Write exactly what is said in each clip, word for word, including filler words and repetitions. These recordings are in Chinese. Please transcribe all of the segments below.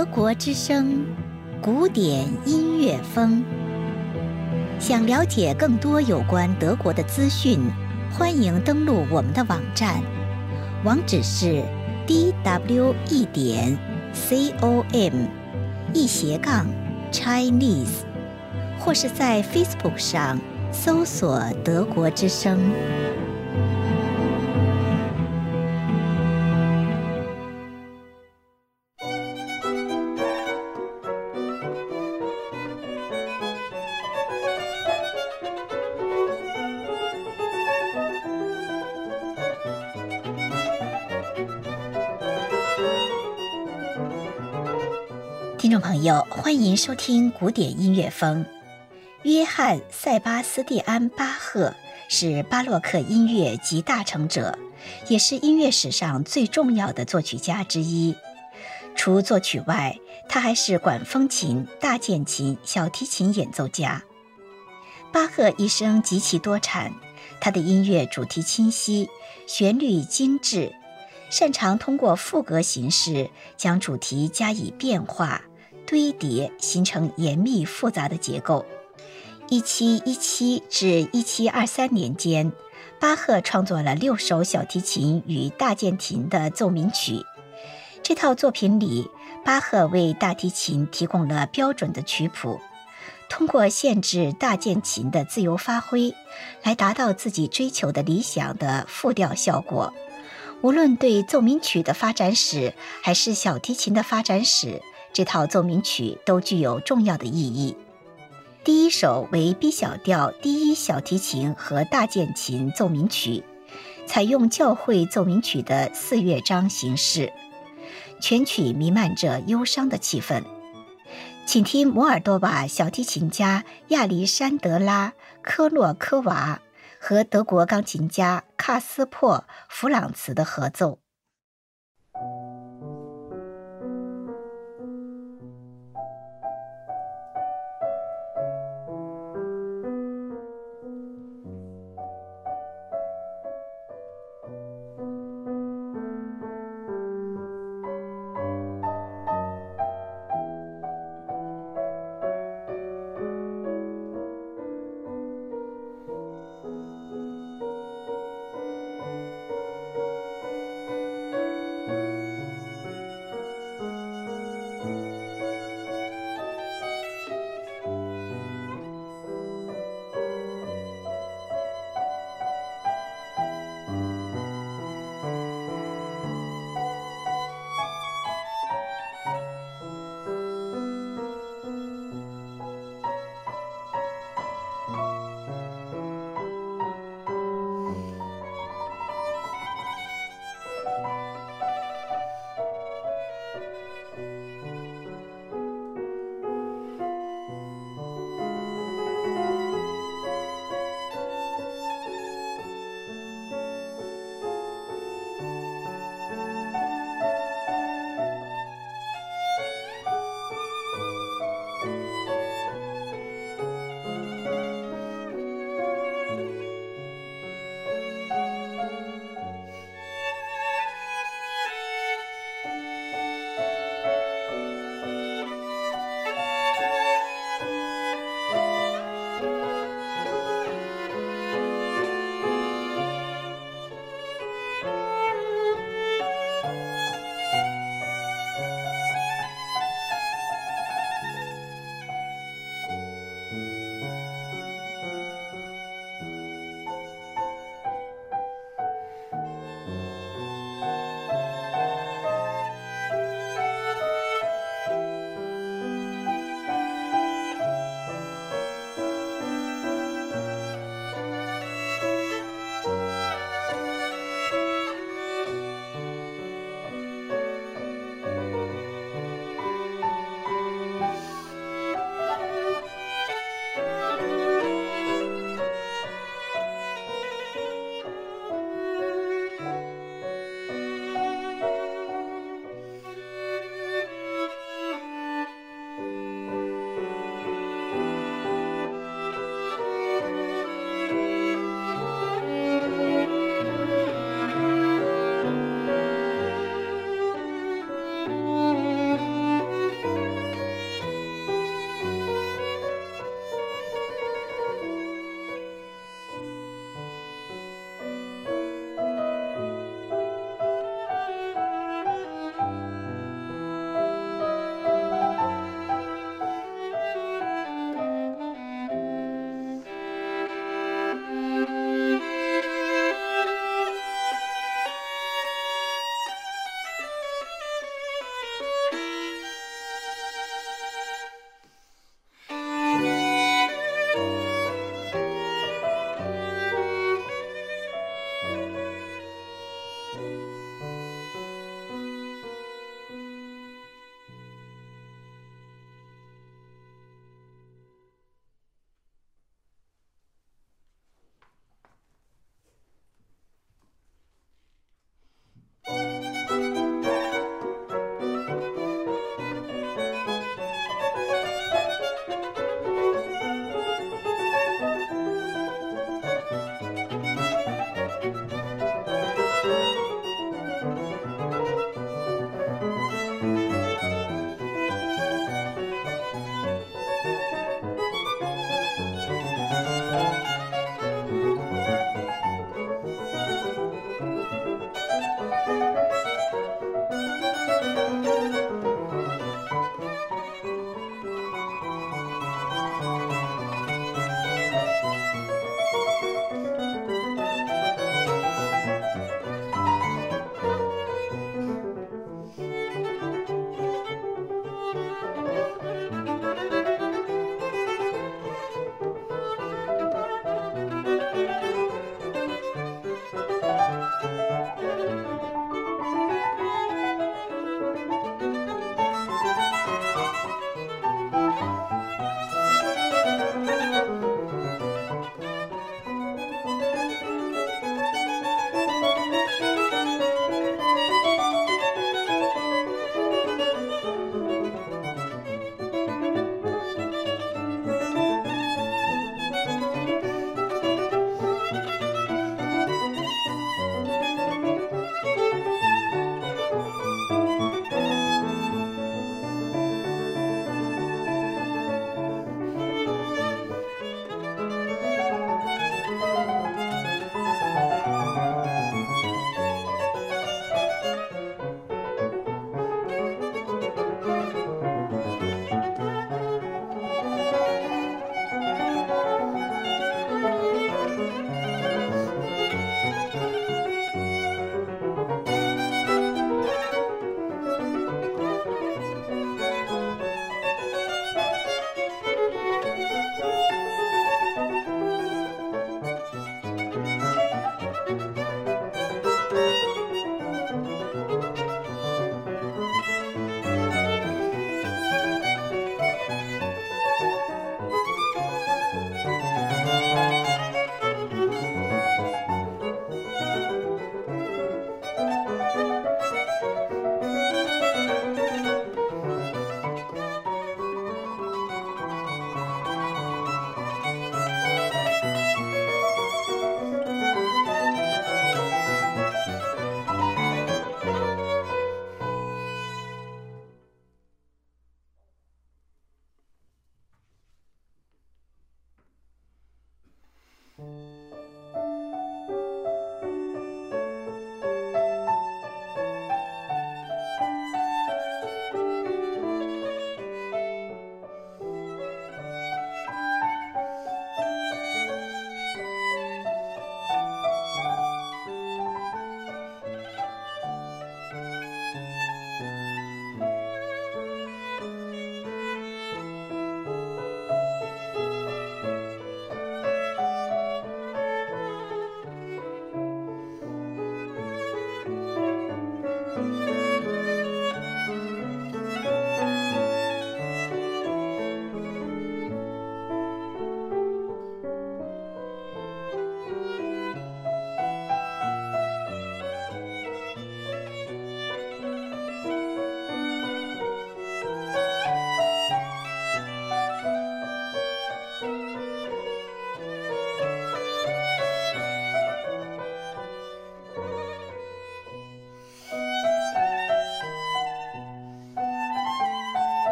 德国之声，古典音乐风。想了解更多有关德国的资讯，欢迎登录我们的网站，网址是 d w e 点 com 一斜杠 Chinese， 或是在 Facebook 上搜索德国之声。听众朋友，欢迎收听古典音乐风。约翰·塞巴斯蒂安·巴赫是巴洛克音乐集大成者，也是音乐史上最重要的作曲家之一。除作曲外，他还是管风琴、大键琴、小提琴演奏家。巴赫一生极其多产，他的音乐主题清晰，旋律精致，擅长通过赋格形式将主题加以变化堆叠，形成严密复杂的结构。一七一七至一七二三年间，巴赫创作了六首小提琴与大键琴的奏鸣曲。这套作品里，巴赫为大提琴提供了标准的曲谱，通过限制大键琴的自由发挥，来达到自己追求的理想的复调效果。无论对奏鸣曲的发展史，还是小提琴的发展史，这套奏鸣曲都具有重要的意义。第一首为 B 小调第一小提琴和大键琴奏鸣曲，采用教会奏鸣曲的四乐章形式，全曲弥漫着忧伤的气氛。请听摩尔多瓦小提琴家亚历山德拉·科洛科娃和德国钢琴家卡斯珀·弗朗茨的合奏。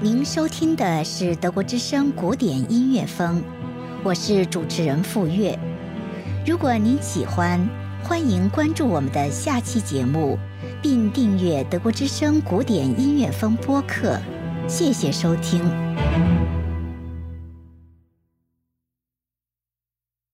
您收听的是德国之声古典音乐风，我是主持人傅月。如果您喜欢，欢迎关注我们的下期节目，并订阅德国之声古典音乐风播客。谢谢收听。